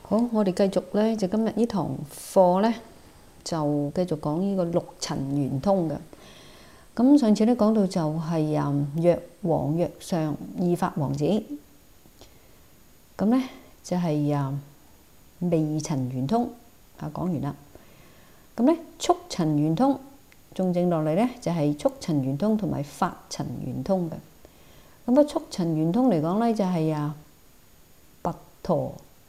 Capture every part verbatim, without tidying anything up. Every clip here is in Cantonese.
好，我哋繼續咧，就今日呢堂課咧，就繼續講呢個六塵圓通嘅。咁上次咧講到就係啊藥王、藥上二法王子，咁咧就係啊微塵圓通啊講完啦。咁咧速塵圓通，仲剩落嚟咧就係速塵圓通同埋法塵圓通嘅。咁啊速塵圓通嚟講咧就係啊跋陀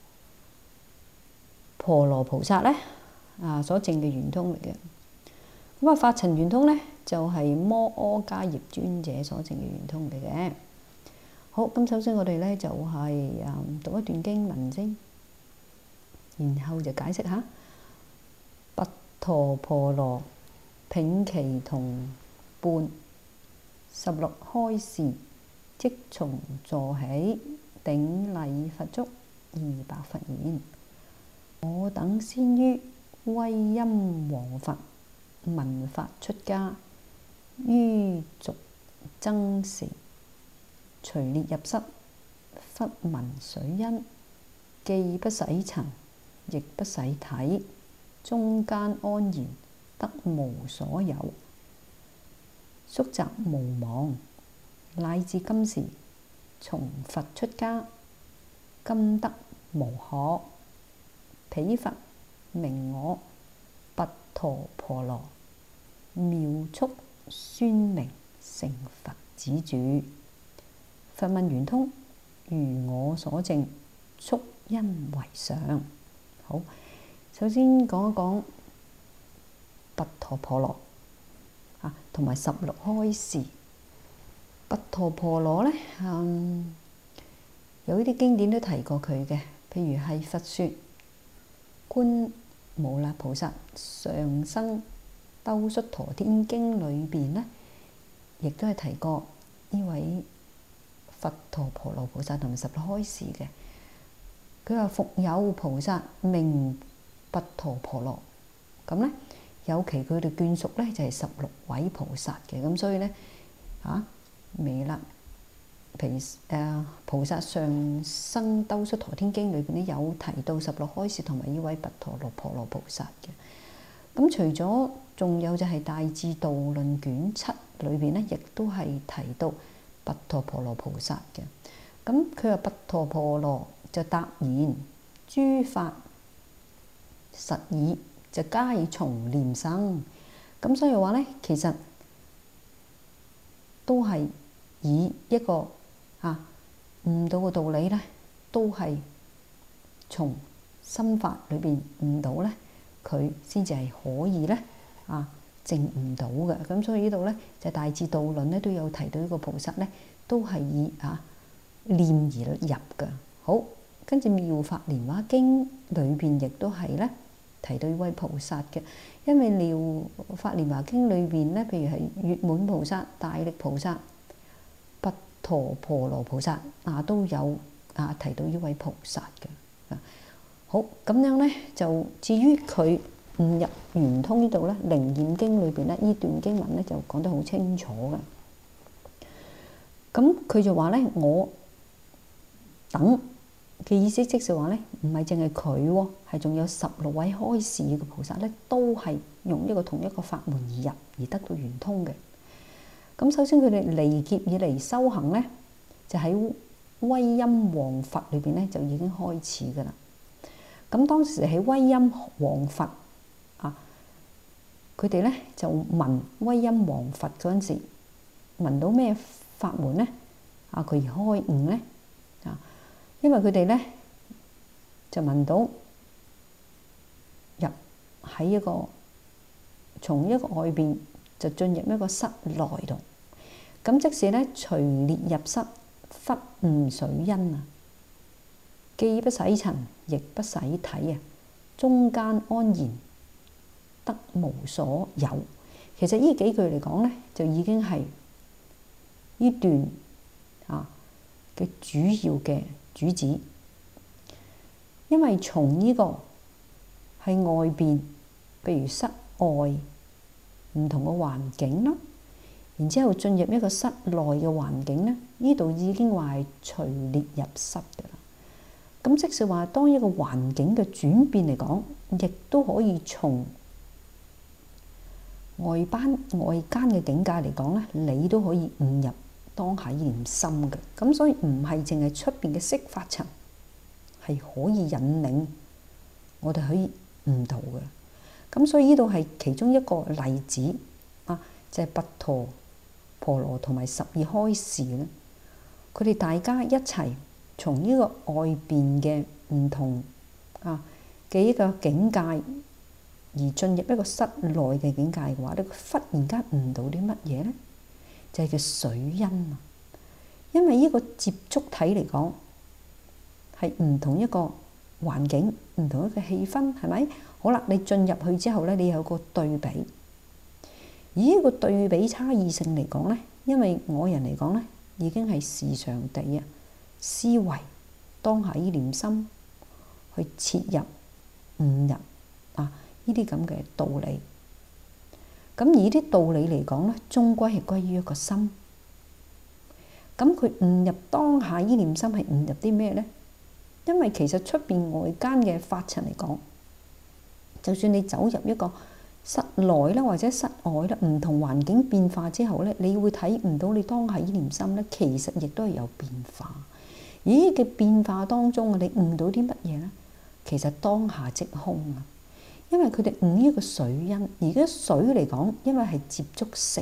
婆羅菩薩咧啊所證嘅圓通嚟嘅。咁啊法塵圓通咧就係摩訶迦葉尊者所證嘅圓通嚟嘅。好，咁首先我哋咧就係啊讀一段經文先，然後就解釋下。跋陀婆羅毘祇同伴，十六開示，即從座起，頂禮佛足，二白佛言：我等先於威音王佛聞法出家，於俗僧時，隨列入室，忽聞水音，既不洗塵，亦不洗體，中間安然，得無所有，宿習無忘，乃至今時，從佛出家，今得無可。彼佛名我跋陀婆羅，妙速宣明成佛子住。佛問圓通，如我所證，速因為上。好，首先講一講跋陀婆羅啊，同埋十六開示。跋陀婆羅咧，嗯，有啲經典都提過佢嘅，譬如係佛說觀無勒菩薩上生兜率陀天經裏邊咧，亦都係提過呢位跋陀婆羅菩薩同埋十六開示嘅。佢話復有菩薩名跋陀婆羅，咁咧有其佢哋眷屬咧就係十六位菩薩嘅，咁所以咧啊彌勒毗誒菩薩上生兜率陀天經裏邊咧有提到十六開示同埋呢位跋陀婆羅菩薩嘅。咁除咗仲有就係大智度論卷七裏邊咧，亦都係提到跋陀婆羅菩薩嘅。咁佢話跋陀婆羅就答言：諸法實已，就皆從念生。咁所以話咧，其實都係以一個啊悟到嘅道理咧，都係從心法裏邊悟到咧，佢先至係可以咧啊證悟到嘅。咁所以呢度咧就大智度論咧都有提到呢個菩薩咧，都係以啊念而入嘅。好，跟住妙法蓮華經裏邊亦都係咧提到呢位菩薩嘅，因為妙法蓮華經裏邊咧，譬如係月滿菩薩、大力菩薩、跋陀婆羅菩薩啊，都有啊提到呢位菩薩嘅。好，咁樣咧就至於佢悟入圓通呢度咧，《楞嚴經》裏邊咧呢段經文咧就講得好清楚嘅。咁佢就話咧，我等嘅意思即係話咧，唔係淨係佢喎，係仲有十六位開示嘅菩薩咧，都係用一個同一個法門而入而得到圓通嘅。咁首先佢哋離劫以嚟修行咧，就喺威音王佛裏邊咧就已經開始噶啦。咁當時喺威音王佛啊，佢哋咧就聞威音王佛嗰陣時，聞到咩法門咧？啊，佢而開悟咧啊，因為佢哋咧就聞到入喺一個從一個外邊就進入一個室內度，咁即使咧隨列入室，忽悟水音啊，既不洗塵，亦不洗體啊，中間安然，得無所有。其實呢幾句嚟講咧，就已經係呢段啊嘅主要嘅主旨，因為從呢個係外邊，譬如室外唔同嘅環境啦，然之後進入一個室內嘅環境咧，呢度已經話係隨列入室㗎啦。 咁即是話，當一個環境嘅轉變嚟講，亦都可以從外班外間嘅境界嚟講咧，你都可以悟入當下依念心嘅。咁所以唔係淨係出邊嘅色法層係可以引領我哋可以悟到嘅。咁所以呢度係其中一個例子啊，就係、是、跋陀婆羅同埋十二開示咧，佢哋大家一齊從呢個外邊嘅唔同啊嘅一個境界，而進入一個室內嘅境界嘅話咧，佢忽然間悟到啲乜嘢咧？就係、是、叫水因啊！因為呢個接觸體嚟講係唔同一個環境，唔同一個氣氛，係咪？好啦，你進入去之後咧，你有個對比。而呢個對比差異性嚟講咧，因為我人嚟講咧，已經係時常地啊思維當下依念心去切入悟入啊呢啲咁嘅道理。咁而呢啲道理嚟講咧，終歸係歸於一個心。咁佢悟入當下依念心係悟入啲咩咧？因為其實出邊外間嘅法塵嚟講，就算你走入一個室內啦，或者室外啦，唔同環境變化之後咧，你會睇唔到你當下依念心咧，其實亦都係有變化。而呢嘅變化當中啊，你悟到啲乜嘢咧？其實當下即空啊，因為佢哋悟呢個水因。而家水嚟講，因為係接觸性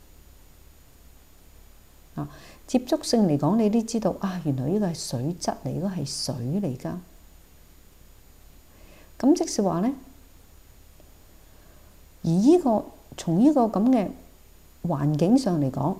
啊，接觸性嚟講，你都知道啊，原來呢個係水質嚟，呢個係水嚟噶。咁即是話咧。而呢個從呢個咁嘅環境上嚟講，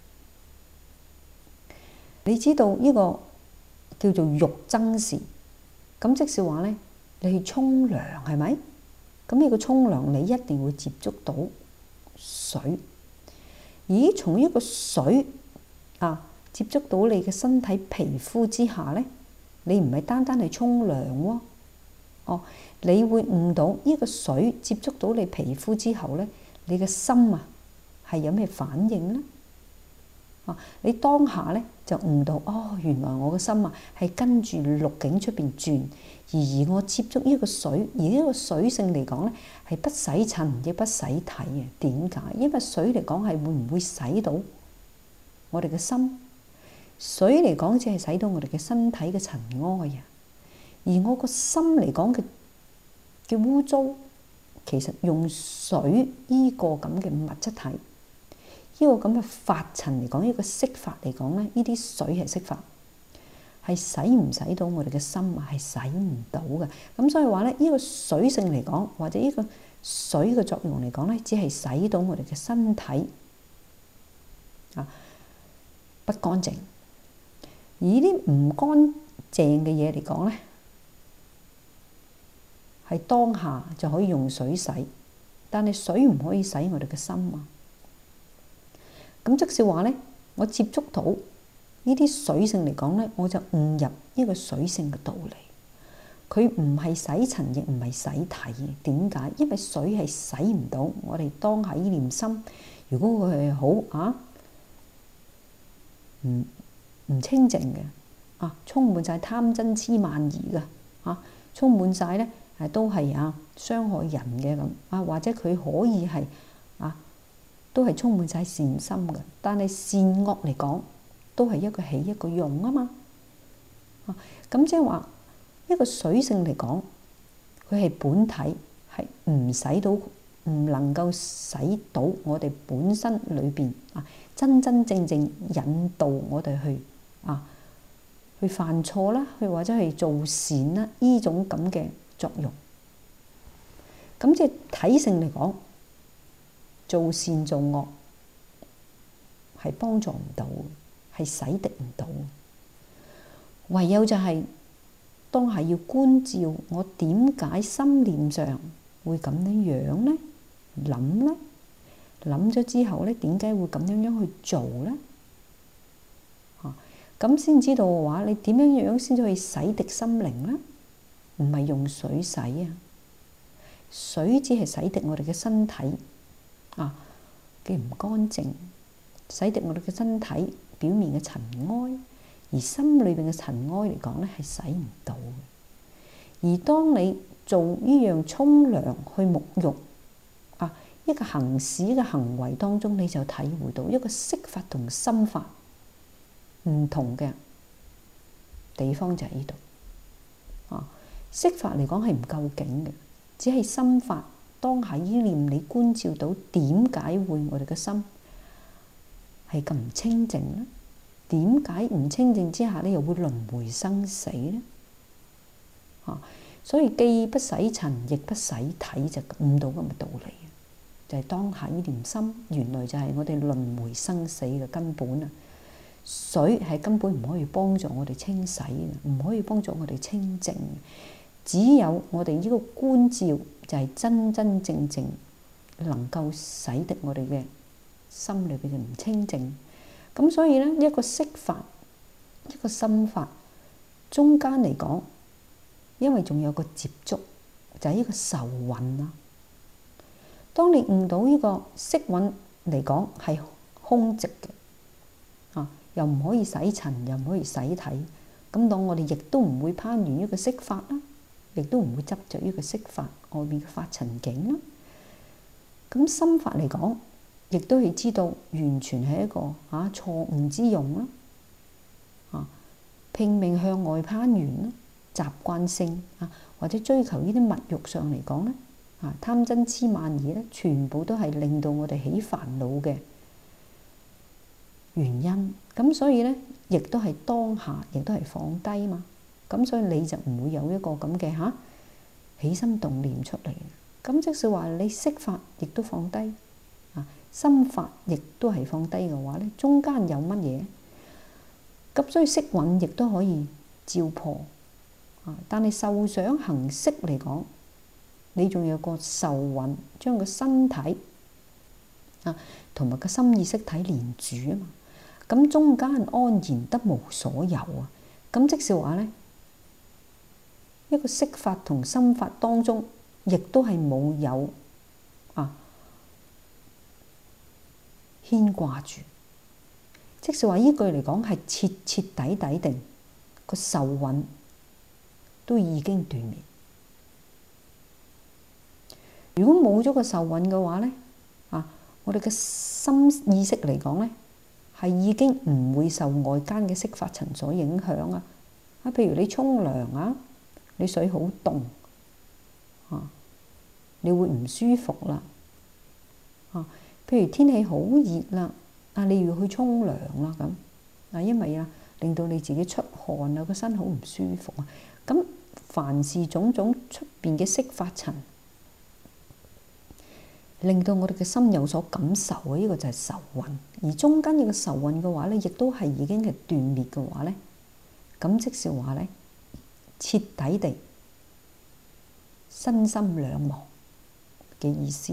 你知道呢個叫做浴僧時，咁即是話咧，你去沖涼係咪？咁呢個沖涼你一定會接觸到水。而從呢個水啊接觸到你嘅身體皮膚之下咧，你唔係單單係沖涼喎。哦，你會悟到呢個水接觸到你皮膚之後咧，你嘅心啊係有咩反應咧？啊，你當下咧就悟到，哦，原來我嘅心啊係跟住六境出邊轉，而而我接觸呢個水，而呢個水性嚟講咧係不洗塵亦不洗體嘅。點解？因為水嚟講係會唔會洗到我哋嘅心？水嚟講只係洗到我哋嘅身體嘅塵埃啊。而我個心嚟講嘅嘅污糟，其實用水呢個咁嘅物質體，呢個咁嘅法塵嚟講，呢個色法嚟講咧，呢啲水係色法，係洗唔洗到我哋嘅心啊？係洗唔到嘅。咁所以話咧，呢個水性嚟講，或者呢個水嘅作用嚟講咧，只係洗到我哋嘅身體啊不乾淨。而呢啲唔乾淨嘅嘢嚟講咧，係當下就可以用水洗，但係水唔可以洗我哋嘅心啊。咁即是話咧，我接觸到呢啲水性嚟講咧，我就悟入呢個水性嘅道理。佢唔係洗塵，亦唔係洗體。點解？因為水係洗唔到我哋當下依念心。如果佢係好啊，唔唔清淨嘅啊，充滿晒貪嗔痴慢疑嘅啊，充滿晒咧。係都係啊，傷害人嘅咁啊，或者佢可以係啊，都係充滿晒善心嘅。但係善惡嚟講，都係一個起一個用啊嘛。啊，咁即係話一個水性嚟講，佢係本體係唔使到，唔能夠使到我哋本身裏邊啊，真真正正引導我哋去啊，去犯錯啦，去或者係做善啦，呢種咁嘅作用。咁即係體性嚟講，做善做惡係幫助唔到，係洗滌唔到。唯有就係當下要觀照我點解心念上會咁樣樣咧？諗咧，諗咗之後咧，點解會咁樣樣去做咧？嚇，咁先知道嘅話，你點樣樣先至可以洗滌心靈咧？唔係用水洗啊，水只係洗滌我哋嘅身體啊嘅唔乾淨，洗滌我哋嘅身體表面嘅塵埃。 而心裏邊嘅塵埃嚟講咧係洗唔到嘅。而當你做呢樣沖涼去沐浴啊，一個行使嘅行為當中，你就體會到一個色法同心法唔同嘅地方就喺呢度啊。色法嚟講係唔夠勁嘅，只係心法當下依念你觀照到點解會我哋嘅心係咁唔清淨咧？點解唔清淨之下咧又會輪迴生死咧？啊！所以既不洗塵，亦不洗體，就悟到咁嘅道理。就係當下呢念心，原來就係我哋輪迴生死嘅根本啊！水係根本唔可以幫助我哋清洗嘅，唔可以幫助我哋清淨。只有我哋呢個觀照，就係真真正正能夠使得我哋嘅心裏邊嘅唔清淨。咁所以咧，一個色法，一個心法，中間嚟講，因為仲有個接觸，就係呢個受蘊啦。當你悟到呢個色蘊嚟講係空寂嘅，啊，又唔可以洗塵，又唔可以洗體，咁當我哋亦都唔會攀緣呢個色法啦，亦都唔會執着呢個色法外面嘅法塵境啦。咁心法嚟講，亦都係知道完全係一個啊錯誤之用啦，啊拼命向外攀緣啦，習慣性啊或者追求呢啲物欲上嚟講咧，啊貪嗔痴慢疑咧，全部都係令到我哋起煩惱嘅原因。咁所以咧，亦都係當下，亦都係放低嘛。咁所以你就唔會有一個咁嘅嚇起心動念出嚟。咁即係話你色法亦都放低。心法亦都係放低嘅話咧，中間有乜嘢？咁所以色蘊亦都可以照破啊！但係受想行識嚟講，你仲有個受蘊，將個身體啊同埋個心意識體連住啊嘛。咁中間安然得無所有啊！咁即係話咧，一個色法同心法當中，亦都係冇有啊。牽掛住，即是話依句嚟講係徹徹底底定個受蘊都已經斷滅。如果冇咗個受蘊嘅話咧，啊，我哋嘅心意識嚟講咧，係已經唔會受外間嘅色法塵所影響啊。啊，譬如你沖涼啊，你水好凍啊，你會唔舒服啦，啊。譬如天氣好熱啦，啊你要去沖涼啦咁，啊因為啊令到你自己出汗啊，個身好唔舒服啊。咁凡是種種出邊嘅色法塵，令到我哋嘅心有所感受啊，呢個就係受蘊。而中間呢個受蘊嘅話咧，亦都係已經係斷滅嘅話咧，咁即是話咧，徹底地身心兩忘嘅意思。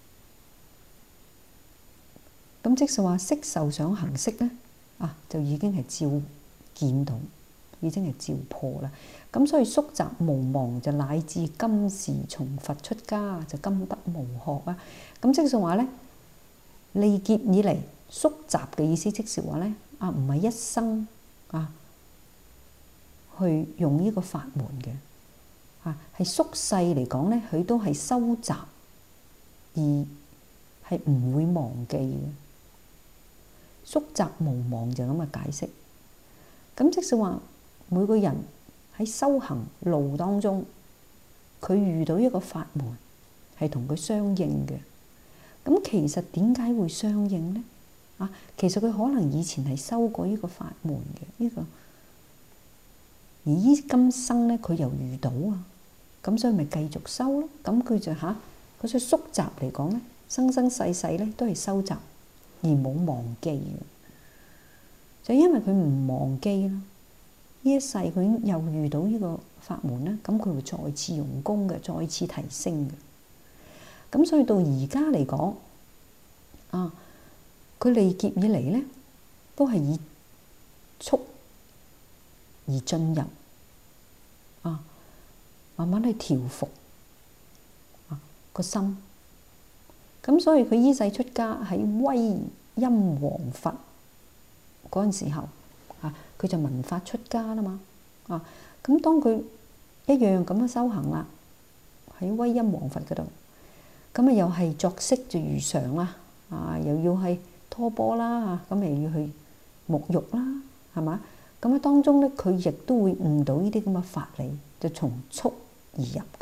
咁即係話色受想行識咧，啊就已經係照見到，已經係照破啦。咁所以宿集無忘就乃至今時從佛出家就今得無學啊。咁即係話咧，歷劫以嚟宿集嘅意思，即係話咧啊，唔係一生啊去用呢個法門嘅啊，係宿世嚟講咧，佢都係收集而係唔會忘記嘅。宿集無忘就咁嘅解釋。咁即係話每個人喺修行路當中，佢遇到一個法門係同佢相應嘅。咁其實點解會相應呢？啊，其實佢可能以前係修過呢個法門嘅呢個，而依今生咧佢又遇到啊，咁所以咪繼續修咯。咁佢就嚇，嗰啲宿集嚟講咧，生生世世咧都係收集。而冇忘記嘅，就因為佢唔忘記啦。呢一世佢又遇到呢個法門咧，咁佢會再次用功嘅，再次提升嘅。咁所以到而家嚟講，啊，佢歷劫以嚟咧，都係以速而進入，啊，慢慢去調伏啊個心。咁所以佢依世出家喺威音王佛嗰陣時候， 啊，佢就聞法出家啦嘛。啊，咁當佢一樣咁樣修行啦，喺威音王佛嗰度，咁啊又係作息就如常啦。啊，又要係拖波啦，咁又要去沐浴啦，係嘛？咁喺當中咧，佢亦都會悟到呢啲咁嘅法理，就從畜而入嘅。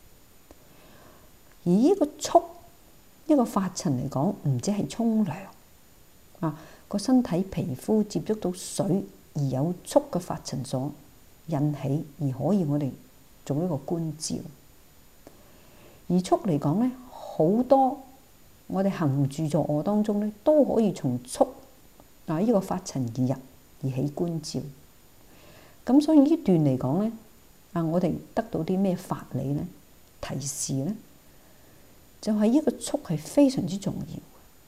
而呢個畜，一個法塵嚟講，唔止係沖涼啊，個身體皮膚接觸到水而有畜嘅法塵所引起，而可以我哋做一個觀照。而畜嚟講咧，好多我哋行住坐臥當中咧，都可以從畜啊呢個法塵而入而起觀照。咁所以呢段嚟講咧，啊我哋得到啲咩法理咧？提示咧，就係呢個畜係非常之重要，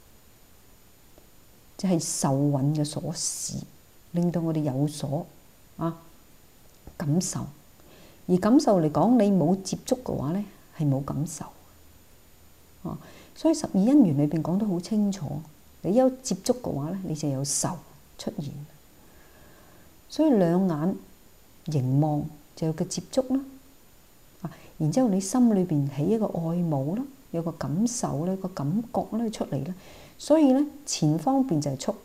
就係受蘊嘅所示，令到我哋有所啊感受。而感受嚟講，你冇接觸嘅話咧，係冇感受。哦，所以十二因緣裏邊講得好清楚，你有接觸嘅話咧，你就有受出現。所以兩眼凝望就有個接觸啦，啊，然之後你心裏邊起一個愛慕啦，有個感受咧，個感覺咧出嚟咧。所以咧，前方便就係畜，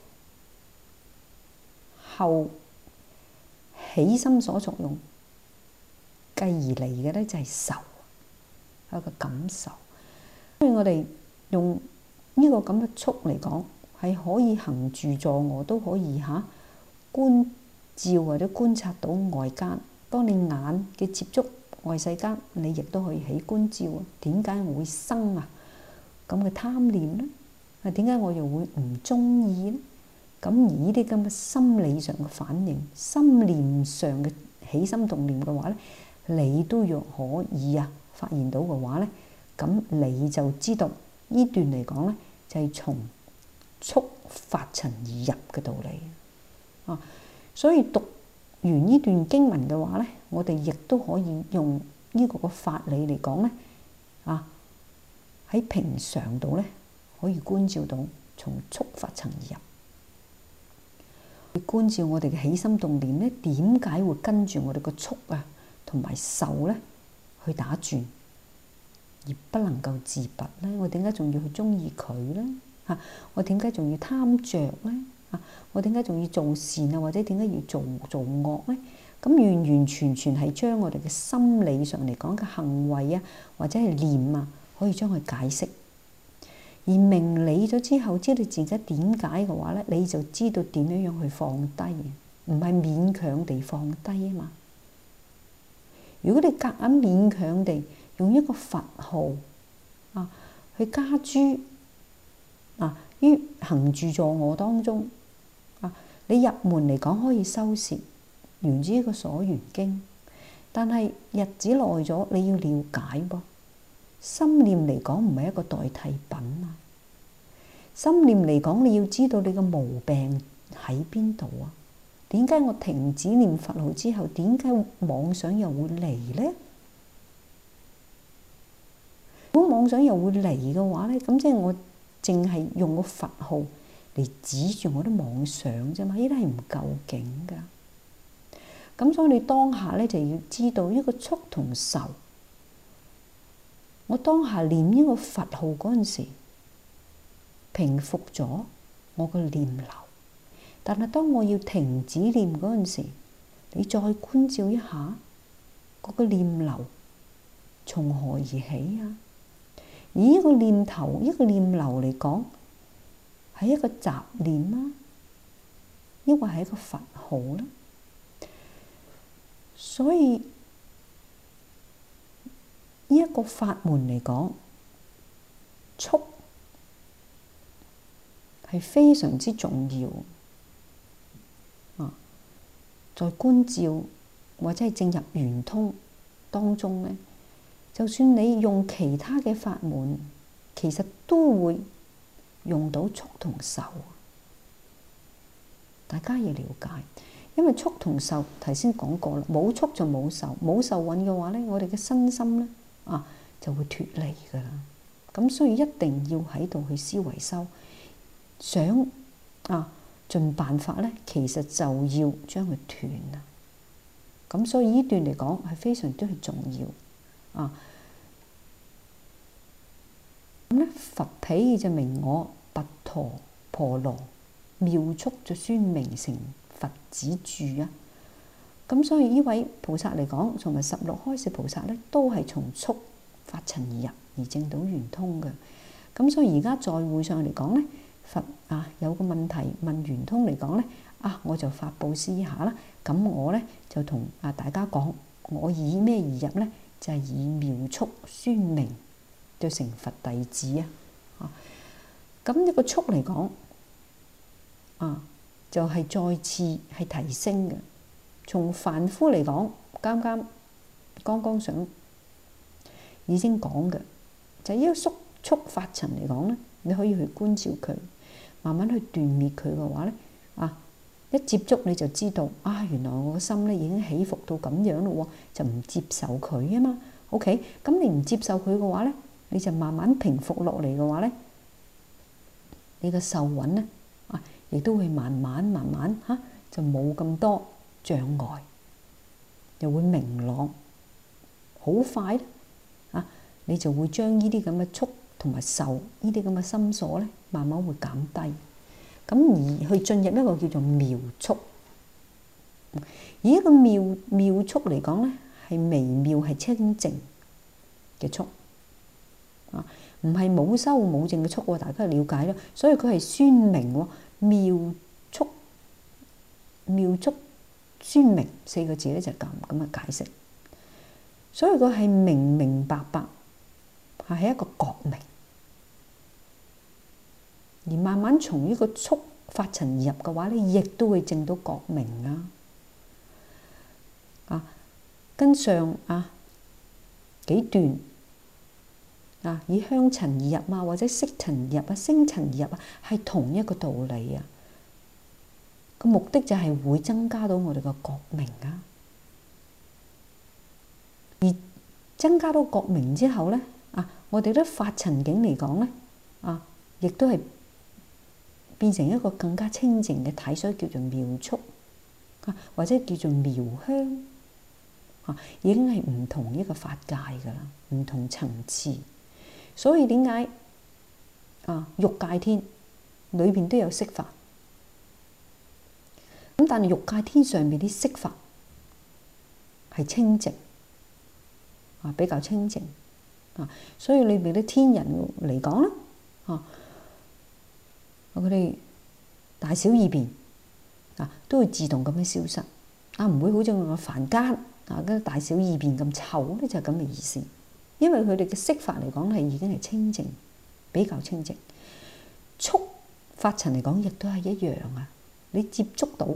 後起心所作用，繼而嚟嘅咧就係受，有個感受。所以我哋用呢個咁嘅畜嚟講，係可以行住坐臥都可以嚇觀照或者觀察到外間。當你眼嘅接觸外世間，你亦都可以起觀照啊。點解我會生啊咁嘅貪念咧？啊，點解我又會唔中意咧？咁而呢啲咁嘅心理上嘅反應、心念上嘅起心動念嘅話咧，你都要可以啊發現到嘅話咧。咁你就知道呢段嚟講咧，就係從畜法塵而入嘅道理啊。所以讀完呢段經文嘅話咧，我哋亦都可以用呢個個法理嚟講咧，啊喺平常度咧可以觀照到從畜法塵而入。去觀照我哋嘅起心動念咧，點解會跟住我哋個畜啊同埋受咧去打轉？而不能夠自拔咧，我點解仲要去中意佢咧？嚇，我點解仲要貪着咧？嚇，我點解仲要做善啊？或者點解要做做惡咧？咁完完全全係將我哋嘅心理上嚟講嘅行為啊，或者係念啊，可以將佢解釋。而明理咗之後，知道自己點解嘅話咧，你就知道點樣樣去放低，唔係勉強地放低啊嘛。如果你夾硬勉強地用一個佛號啊去加諸啊於行住坐臥當中啊，你入門嚟講可以修攝，源自一個所緣經，但係日子耐咗，你要了解噃。心念嚟講唔係一個代替品啊，心念嚟講你要知道你個毛病喺邊度啊？點解我停止念佛號之後，點解妄想又會嚟咧？如果妄想又會嚟嘅話咧，咁即係我淨係用個佛號嚟指住我啲妄想啫嘛，呢啲係唔夠勁噶。咁所以你當下咧就要知道呢個畜同受。我當下念呢個佛號嗰陣時，平復咗我個念流。但係當我要停止念嗰陣時，你再觀照一下嗰個念流從何而起啊？而呢個念頭、呢個念流嚟講，係一個雜念啊，抑或係一個佛號咧？所以呢一個法門嚟講，畜係非常之重要。在觀照或者係正入圓通當中咧，就算你用其他嘅法門，其實都會用到畜同受。大家要了解，因為畜同受頭先講過啦，冇畜就冇受，冇受蘊嘅話咧，我哋嘅身心咧啊就會脫離噶啦。咁所以一定要喺度去思維修，想啊盡辦法咧，其實就要將佢斷啦。咁所以呢段嚟講係非常之係重要啊。咁咧，佛彼就明我，跋陀婆羅妙速就宣明成佛子住啊。咁所以呢位菩薩嚟講，同埋十六開示菩薩咧，都係從速發塵而入而證到圓通嘅。咁所以而家在會上嚟講咧，佛啊有個問題問圓通嚟講咧，啊我就發佈施下啦。咁我咧就同啊大家講，我以咩而入咧？就係、是、以妙速宣明，就成佛弟子啊。咁呢個速嚟講啊，就係、是、再次係提升嘅。從凡夫嚟講，啱啱剛剛想已經講嘅，就係、是、呢個速速發塵嚟講咧，你可以去觀照佢，慢慢去斷滅佢嘅話咧，啊一接觸你就知道啊，原來我個心咧已經起伏到咁樣咯，就唔接受佢啊嘛。OK， 咁你唔接受佢嘅話咧，你就慢慢平復落嚟嘅話咧，你嘅受蘊咧啊，亦都會慢慢慢慢嚇、啊、就冇咁多障礙，又會明朗，好快咧啊！你就會將呢啲咁嘅速同埋受呢啲咁嘅心所咧，慢慢會減低。咁而去進入一個叫做妙速，而一個妙妙速嚟講咧，係微妙係清淨嘅速啊，唔係冇修冇證嘅速喎。大家了解咯，所以佢係宣明喎，妙速妙速。宣明四個字咧就咁咁嘅解釋，所以佢係明明白白，係一個覺明，而慢慢從呢個速發塵而入嘅話咧，亦都會證到覺明啊！啊，跟上啊幾段啊，以香塵而入啊，或者色塵而入啊，聲塵而入啊，係同一個道理啊！個目的就係會增加到我哋嘅覺明啊，而增加到覺明之後咧，啊，我哋咧發塵境嚟講咧，啊，亦都係變成一個更加清淨嘅體，所以叫做妙速啊，或者叫做妙香啊，已經係唔同一個法界噶啦，唔同層次。所以點解啊？欲界天裏邊都有色法。咁但係欲界天上邊啲色法係清淨啊，比較清淨啊，所以裏邊啲天人嚟講咧，啊，佢哋大小二便啊都會自動咁樣消失啊，唔會好似我哋凡間啊嗰啲大小二便咁臭咧，就係咁嘅意思。因為佢哋嘅色法嚟講係已經係清淨，比較清淨。速發塵嚟講亦都係一樣啊。你接觸到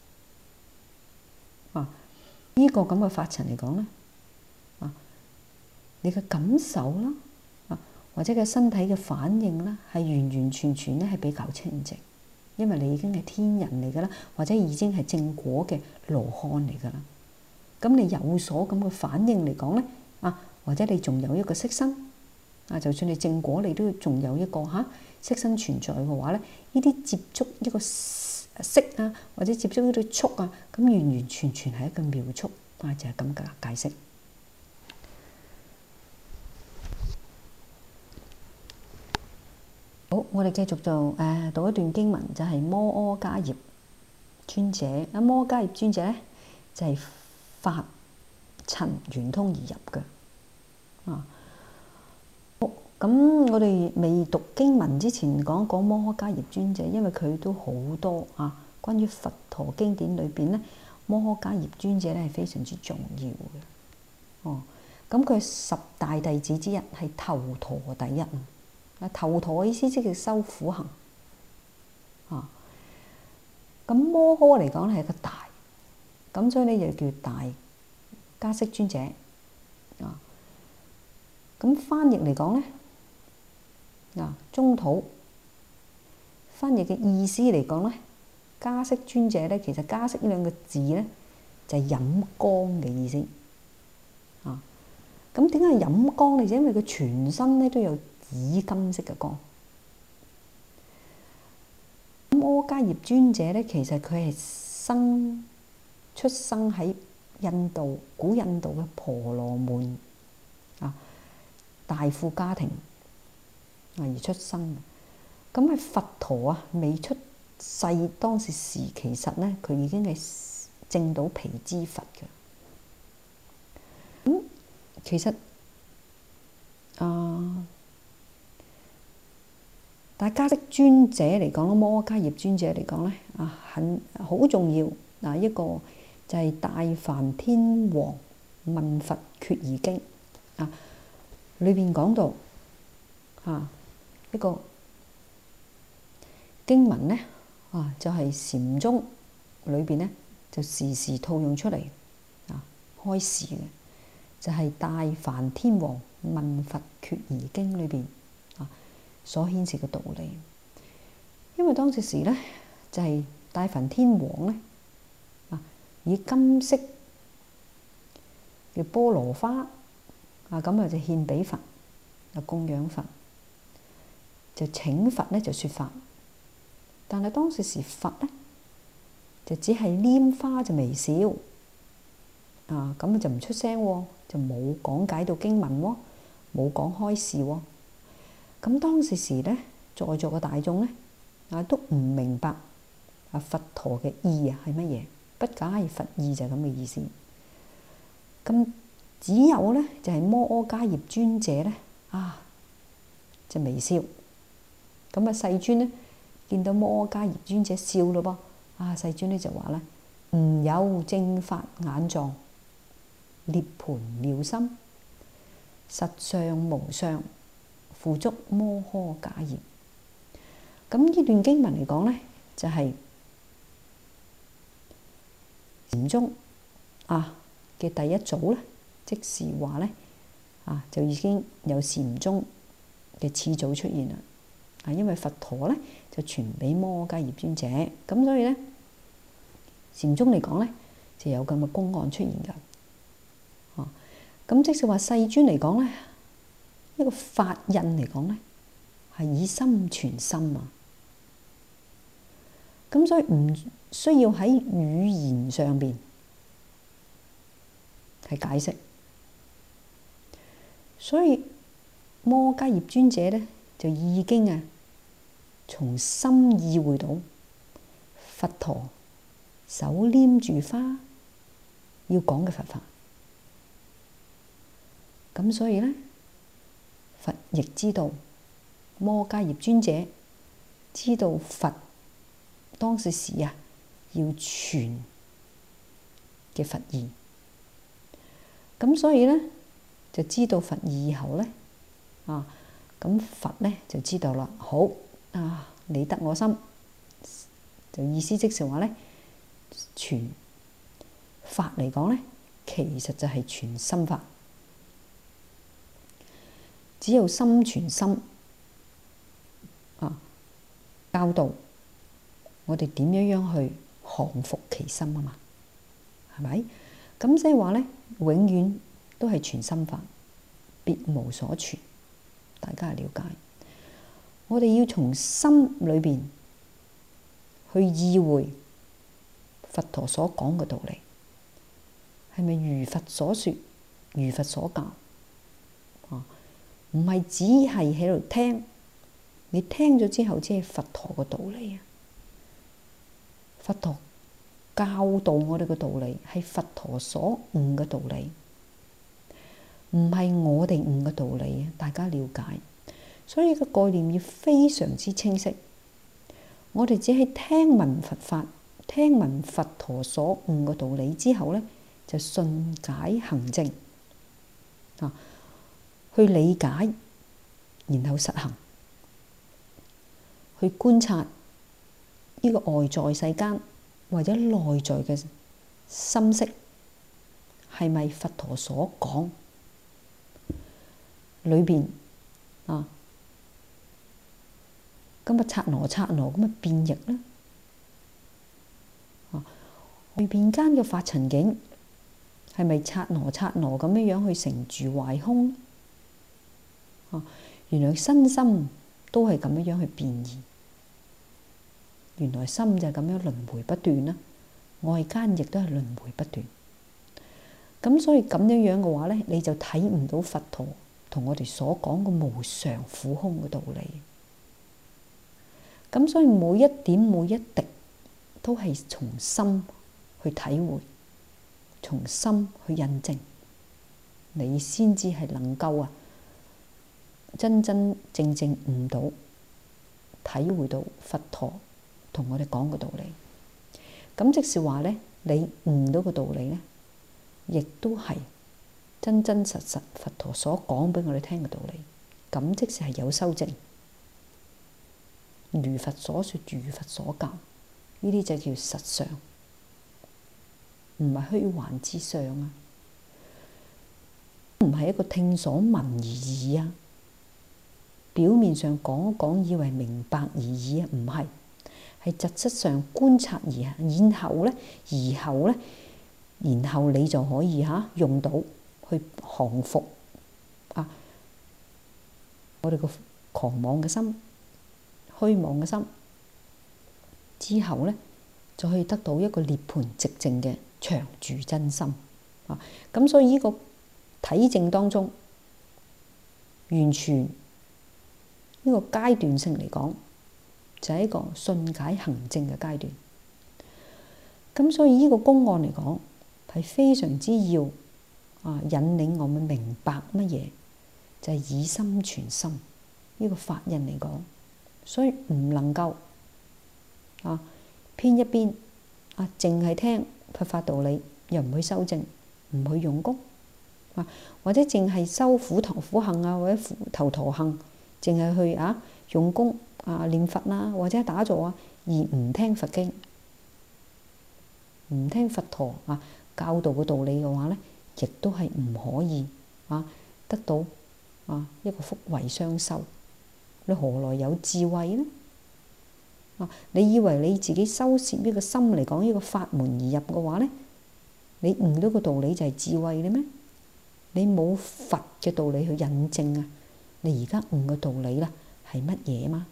啊呢個咁嘅發塵嚟講咧，啊你嘅感受啦，啊或者嘅身體嘅反應啦，係完完全全咧係比較清淨，因為你已經係天人嚟噶啦，或者已經係正果嘅羅漢嚟噶啦。咁你有所咁嘅反應嚟講咧，啊或者你仲有一個色身啊，就算你正果，你都仲有一個嚇色身存在嘅話咧，呢啲接觸一個色啊，或者接觸呢啲速啊，咁完完全全係一個妙速啊，就係咁嘅解釋。好，我哋繼續就誒讀一段經文，就係摩訶迦葉尊者。啊，摩訶迦葉尊者咧就係發塵圓通而入嘅啊。好，咁我哋未讀經文之前講一講摩訶迦葉尊者，因為佢都好多啊，關於佛陀經典裏邊咧，摩訶迦葉尊者咧係非常之重要嘅。哦，咁佢十大弟子之一係頭陀第一啊。頭陀嘅意思即係修苦行啊。咁摩訶嚟講係一個大，咁所以咧就叫大迦葉尊者啊。咁翻譯嚟講咧，嗱中土翻譯嘅意思嚟講咧，迦葉尊者咧，其實迦葉呢兩個字咧就係飲光嘅意思啊。咁點解係飲光咧？就因為佢全身咧都有紫金色嘅光。摩訶迦葉尊者咧，其實佢係生出生喺印度古印度嘅婆羅門啊大富家庭啊而出生。咁喺佛陀啊未出世當時時，其實咧佢已經係證到毗支佛嘅。咁、嗯、其實啊，大迦葉尊者嚟講咯，摩訶迦葉尊者嚟講咧啊，很好重要嗱，一個就係《大梵天王問佛決疑經》啊，裏邊講到啊一個經文咧啊，就係禪宗裏邊咧就時時套用出嚟啊，開示嘅就係、是《大梵天王問佛決疑經》裏邊啊所顯示嘅道理。因為當時時咧就係、是、大梵天王咧啊，以金色嘅菠蘿花啊，咁啊就獻俾佛，就供養佛，就請佛咧就説法。但係當時時佛咧就只係拈花就微笑啊，咁就唔出聲喎，就冇講解到經文喎，冇講開示喎。咁當時時咧，在座嘅大眾咧啊都唔明白啊佛陀嘅意啊係乜嘢，不解佛意就係咁嘅意思。咁只有咧就係摩訶迦葉尊者咧啊就微笑。咁啊世尊咧見到摩訶迦葉尊者笑咯噃，啊世尊咧就話咧：吾有正法眼藏，涅槃妙心，實相無相，付囑摩訶迦葉。咁呢段經文嚟講咧，就係禪宗啊嘅第一組咧，即是話咧啊就已經有禪宗嘅始祖出現啦。啊，因為佛陀咧就傳俾摩訶迦葉尊者，咁所以咧禪宗嚟講咧就有咁嘅公案出現㗎。哦，咁即是話世尊嚟講咧，一個法印嚟講咧係以心傳心啊。咁所以唔需要喺語言上邊係解釋，所以摩訶迦葉尊者咧就已經啊從心意會到佛陀手拈住花要講嘅佛法。咁所以咧佛亦知道，摩訶迦葉尊者知道佛當時時啊要傳嘅佛意，咁所以咧就知道佛意以後咧啊，咁佛咧就知道啦。好啊，你得我心，就意思即是話咧，傳法嚟講咧，其實就係傳心法。只有心傳心啊，教導我哋點樣樣去降伏其心啊嘛，係咪？咁即係話咧，永遠都係傳心法，別無所傳。大家了解，我哋要從心裏邊去意會佛陀所講嘅道理，係咪如佛所說、如佛所教啊？唔係只係喺度聽，你聽咗之後，只係佛陀嘅道理啊！佛陀教導我哋嘅道理係佛陀所悟嘅道理，唔係我哋悟嘅道理啊！大家了解，所以個概念要非常之清晰。我哋只係聽聞佛法，聽聞佛陀所悟嘅道理之後咧，就信解行證啊！去理解，然後實行，去觀察呢個外在世間或者內在嘅心識係咪佛陀所講裏邊啊？咁啊，剎那剎那咁啊變易咧啊！外邊間嘅法塵境係咪剎那剎那咁樣樣去成住壞空？原來身心都係咁樣樣去變異， 原來心就係咁樣輪迴不斷啦，外間亦都係輪迴不斷。咁所以咁樣樣嘅話咧，你就睇唔到佛陀同我哋所講嘅無常苦空嘅道理。咁所以每一點每一滴都係從心去體會，從心去印證，你先至係能夠啊真真正正悟到、體會到佛陀同我哋講嘅道理。咁即是話咧，你悟到嘅道理咧，亦都係真真實實佛陀所講俾我哋聽嘅道理。咁即是係有修證，如佛所說，如佛所教，呢啲就叫實相，唔係虛幻之相啊，唔係一個聽所聞而已啊。表面上講一講，以為明白而已啊，唔係，係實質上觀察而然後咧，而後咧，然後你就可以嚇用到去降服啊我哋個狂妄嘅心、虛妄嘅心，之後咧就可以得到一個涅槃寂靜嘅長住真心啊！咁所以呢個體證當中，完全呢個階段性嚟講，就係一個信解行證嘅階段。咁所以呢個公案嚟講，係非常之要啊引領我們明白乜嘢，就係以心傳心呢個法印嚟講，所以唔能夠啊偏一邊啊，淨係聽佛法道理，又唔去修證，唔去用功啊，或者淨係修苦陀苦行啊，或者頭陀行，淨係去啊用功啊念佛啊，或者打坐啊，而唔聽佛經，唔聽佛陀啊教導嘅道理嘅話咧，亦都係唔可以啊得到啊一個福慧雙修。你何來有智慧呢？啊，你以為你自己修攝呢個心嚟講呢個法門而入嘅話咧，你悟到個道理就係智慧咧咩？你冇佛嘅道理去印證啊！你而家悟嘅道理啦係乜嘢嘛？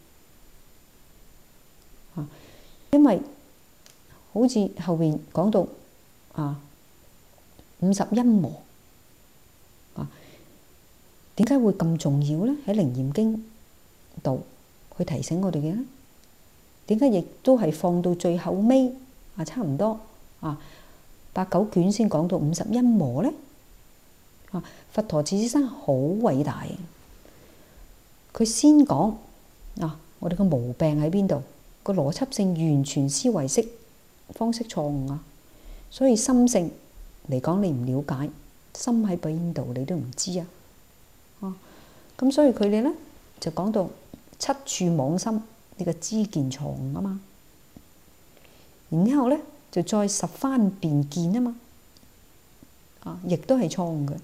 啊，因為好似後邊講到啊五十因魔啊，點解會咁重要咧？喺《楞嚴經》度去提醒我哋嘅咧，點解亦都係放到最後尾啊？差唔多啊八九卷先講到五十因魔咧。啊，佛陀自身好偉大嘅，佢先講啊，我哋個毛病喺邊度？個邏輯性完全思維式方式錯誤啊，所以心性嚟講你唔了解，心喺邊度你都唔知啊。啊，咁所以佢哋咧就講到七處妄心呢個知見錯誤啊嘛，然之後咧就再十番辨見啊嘛，啊，亦都係錯誤嘅。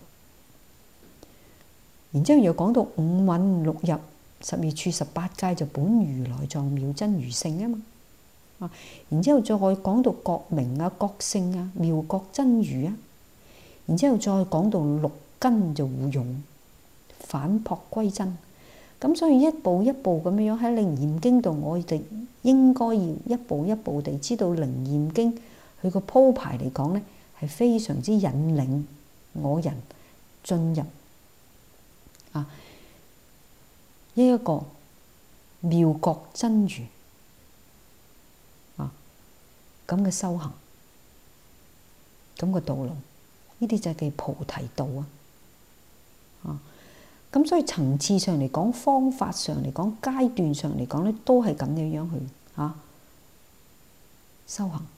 然之後又講到五蘊六入十二處十八界就本如來藏妙真如性啊嘛，啊，然之後再講到覺明啊、覺性啊、妙覺真如啊，然之後再講到六根就互用反璞歸真。咁所以一步一步咁樣喺《楞嚴經》度，我哋應該要一步一步地知道《楞嚴經》佢個鋪排嚟講咧，係非常之引領我人進入啊一一個妙覺真如啊咁嘅修行，咁嘅道路，呢啲就係叫菩提道啊！啊，咁所以層次上嚟講，方法上嚟講，階段上嚟講咧，都係咁樣樣去啊修行，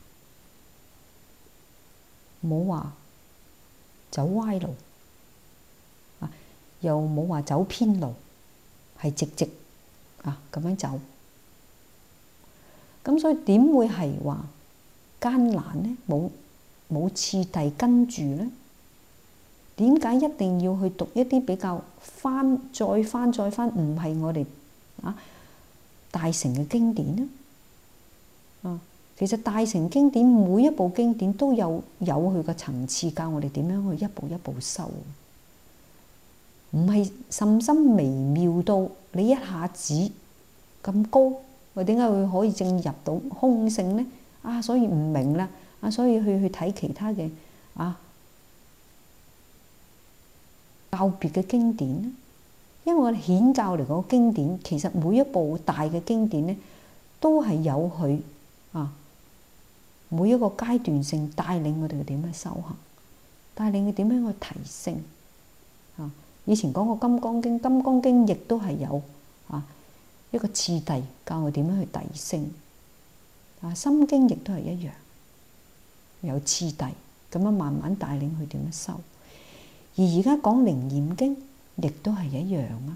冇話走歪路啊，又冇話走偏路，係直直啊咁樣走。咁所以點會係話艱難呢？冇冇次第跟住呢？點解一定要去讀一啲比較翻再翻再翻，唔係我哋啊大乘嘅經典呢？啊，其實大乘經典每一部經典都有有佢個層次，教我哋點樣去一步一步修，唔係甚深微妙到你一下子咁高喂，點解會可以進入到空性呢？啊，所以唔明啦，啊，所以去去睇其他嘅啊教別嘅經典咧。因為我哋顯教嚟講經典，其實每一部大嘅經典咧，都係有佢啊每一個階段性帶領我哋點樣修行，帶領佢點樣去提升啊。以前講過《金剛經》，《金剛經》亦都係有啊一個次第教我點樣去提升啊，《心經》亦都係一樣有次第咁樣慢慢帶領佢點樣修。而而家講《楞嚴經》，亦都係一樣啊。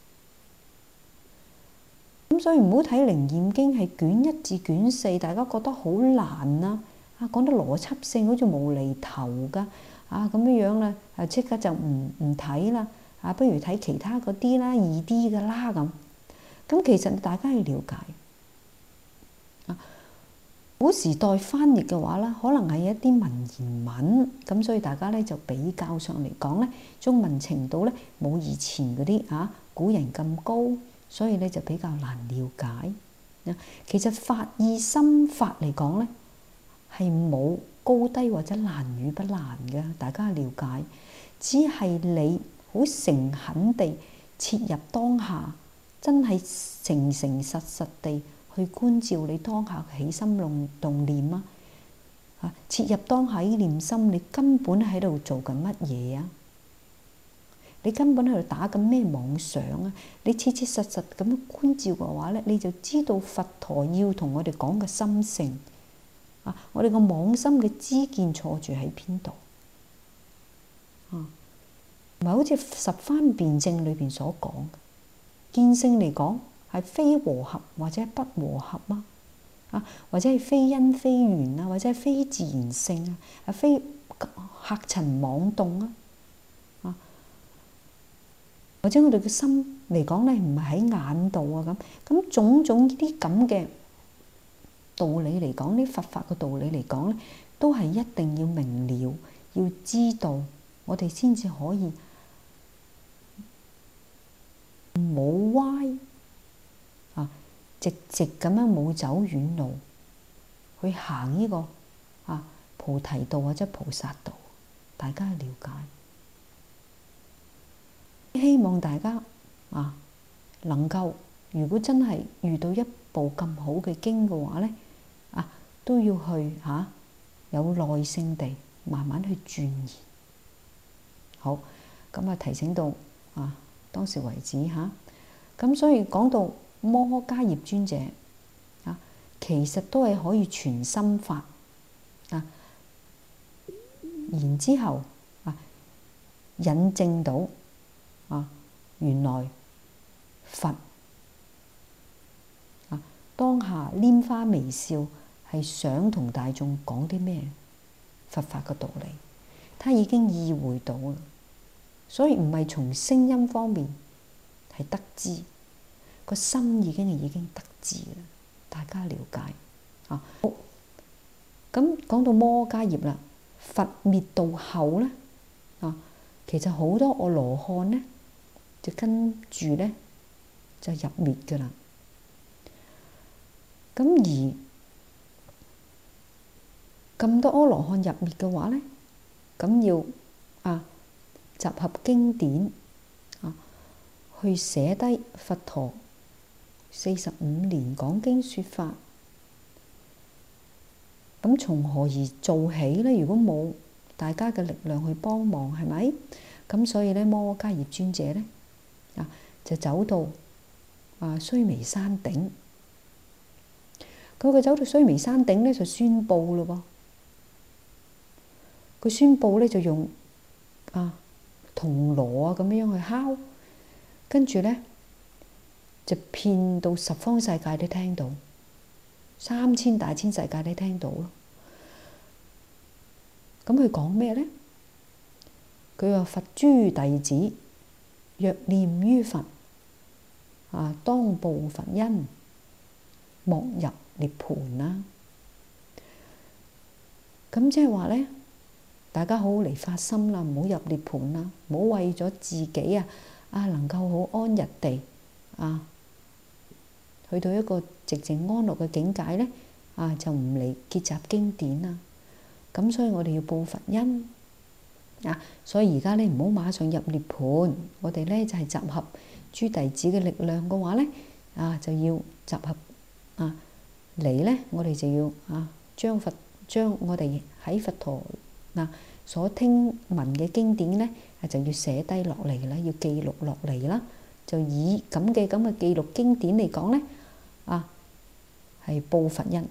咁所以唔好睇《楞嚴經》係卷一至卷四，大家覺得好難啊！啊，講得邏輯性好似無厘頭噶啊，咁樣樣啦，啊即刻就唔唔睇啦啊，不如睇其他嗰啲啦，易啲噶啦咁。咁其實大家要了解啊，古時代翻譯嘅話咧，可能係一啲文言文，咁所以大家咧就比較上嚟講咧，中文程度咧冇以前嗰啲啊古人咁高，所以咧就比較難了解。其實法義心法嚟講咧，係冇高低或者難與不難嘅，大家了解。只係你好誠懇地切入當下，真係誠誠實實地去觀照你當下嘅起心動動念啊！啊，切入當下呢念心，你根本喺度做緊乜嘢啊？你根本喺度打緊咩妄想啊？你切切實實咁樣觀照嘅話咧，你就知道佛陀要同我哋講嘅心性啊！我哋個妄心嘅知見錯住喺邊度啊？唔係好似十番辯證裏邊所講，見性嚟講係非和合或者不和合啊，啊或者係非因非緣啊，或者係非自然性啊，係非客塵妄動啊，啊或者我哋嘅心嚟講咧，唔係喺眼度啊咁，咁種種呢啲咁嘅道理嚟講，呢佛法嘅道理嚟講咧，都係一定要明了，要知道，我哋先至可以唔好歪啊，直直咁樣冇走遠路去行呢個啊菩提道或者菩薩道，大家了解。希望大家啊能夠，如果真係遇到一部咁好嘅經嘅話咧，啊都要去嚇、啊、有耐性地慢慢去鑽研。好，咁啊提醒到啊當時為止嚇，咁、啊、所以講到摩訶迦葉尊者啊，其實都係可以傳心法啊，然之後啊引證到。啊！原來佛啊，當下拈花微笑係想同大眾講啲咩佛法嘅道理，他已經意會到啦。所以唔係從聲音方面係得知，個心已經係已經得知啦。大家了解啊？好，咁講到摩訶迦葉啦，佛滅度後咧啊，其實好多阿羅漢咧。就跟住咧就入滅噶啦。咁而咁多阿羅漢入滅嘅話咧，咁要啊集合經典啊，去寫低佛陀四十五年講經說法。咁從何而做起咧？如果冇大家嘅力量去幫忙，係咪？咁所以咧，摩訶迦葉尊者咧。啊、就走到啊須彌山頂，佢佢走到須彌山頂咧，就宣佈咯喎。佢宣佈咧就用啊銅鑼啊咁樣去敲，跟住咧就遍到十方世界都聽到，三千大千世界都聽到咯。咁佢講咩咧？佢話佛諸弟子。若念於佛，啊，當報佛恩，莫入涅槃啦。咁即係話咧，大家好好嚟發心啦，唔好入涅槃啦，唔好為咗自己啊啊能夠好安逸地啊去到一個寂靜安樂嘅境界咧，啊就唔嚟結集經典啦。咁所以我哋要報佛恩啊！所以而家咧唔好馬上入涅槃，我哋咧就係集合諸弟子嘅力量嘅話咧，啊就要集合啊嚟咧，我哋就要啊將佛將我哋喺佛陀嗱所聽聞嘅經典咧，就要寫低落嚟啦，要記錄落嚟啦。就以咁嘅咁嘅記錄經典嚟講咧，啊係報佛恩，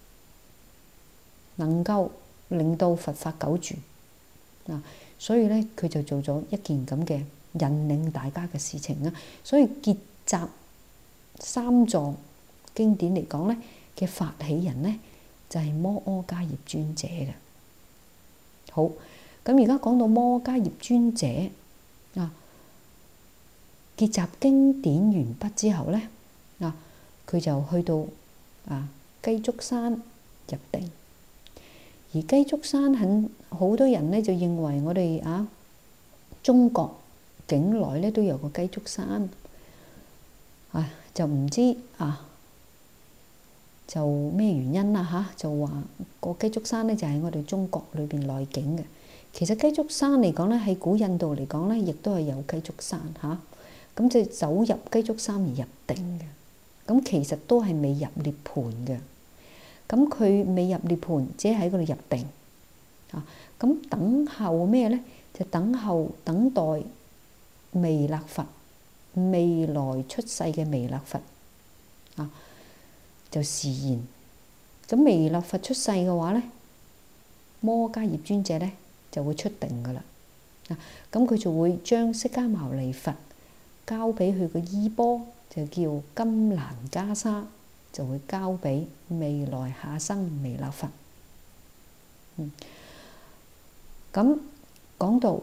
能夠令到佛法久住啊！所以咧，佢就做咗一件咁嘅引領大家嘅事情啊！所以結集三藏經典嚟講咧嘅發起人咧，就係摩訶迦葉尊者嘅。好，咁而家講到摩訶迦葉尊者啊，結集經典完畢之後咧，啊，佢就去到啊雞足山入定。而雞足山很好多人咧就認為我哋啊中國境內咧都有個雞足山，啊就唔知啊就咩原因啦嚇，就話個雞足山咧就係我哋中國裏邊內境嘅。其實雞足山嚟講咧，喺古印度嚟講咧，亦都係有雞足山嚇。咁就走入雞足山而入定嘅，咁其實都係未入涅槃嘅。咁佢未入涅槃，只係喺嗰度入定啊。咁等候咩咧？就等候等待彌勒佛未來出世嘅彌勒佛啊，就示現。咁彌勒佛出世嘅話咧，摩訶迦葉尊者咧就會出定噶啦。啊，咁佢就會將釋迦牟尼佛交俾佢個衣缽，就叫金蘭袈裟，就會交俾未來下生彌勒佛。嗯，咁講到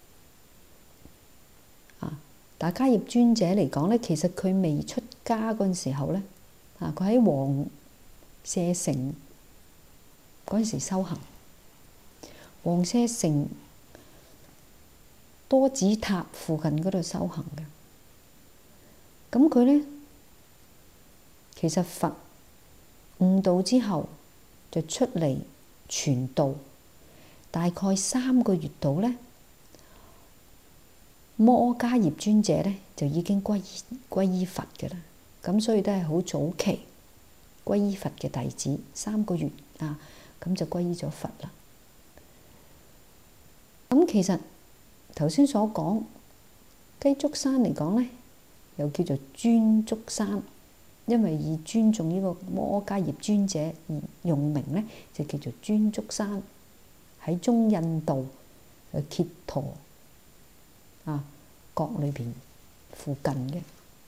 啊，大迦葉尊者嚟講咧，其實佢未出家嗰陣時候咧，啊，佢喺王舍城嗰陣時修行。王舍城多子塔附近嗰度修行嘅。咁佢咧，其實佛悟道之後就出嚟傳道，大概三個月度咧，摩訶迦葉尊者咧就已經歸依歸依佛嘅啦。咁所以都係好早期歸依佛嘅弟子，三個月啊，咁就歸依咗佛啦。咁其實頭先所講雞足山嚟講咧，又叫做尊足山，因為以尊重呢個摩訶迦葉尊者而用名咧，就叫做尊足山，喺中印度嘅羯陀啊國裏邊附近嘅。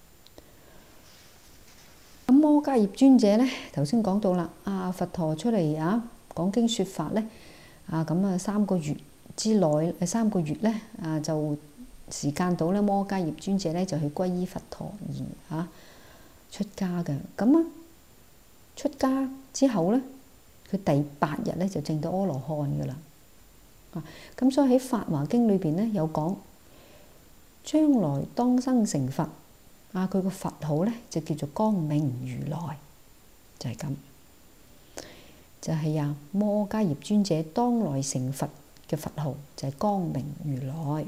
咁摩訶迦葉尊者咧，頭先講到啦，啊佛陀出嚟啊講經説法咧，啊咁啊三個月之內，誒三個月咧啊就時間到咧，摩訶迦葉尊者咧就去歸依佛陀而啊出家嘅。咁啊出家之後咧，佢第八日咧就證到阿羅漢嘅啦。啊咁所以喺《法華經》裏邊咧有講，將來當生成佛啊，佢個佛號咧就叫做光明如來，就係咁，就係啊摩訶迦葉尊者當來成佛嘅佛號就係光明如來。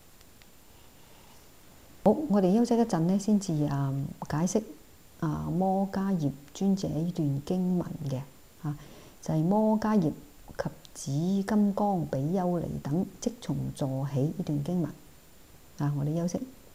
好，我哋休息一陣咧，先至啊解釋啊摩訶迦葉尊者呢段經文嘅啊，就係摩訶迦葉及紫金剛比丘尼等即從座起呢段經文啊，我哋休息。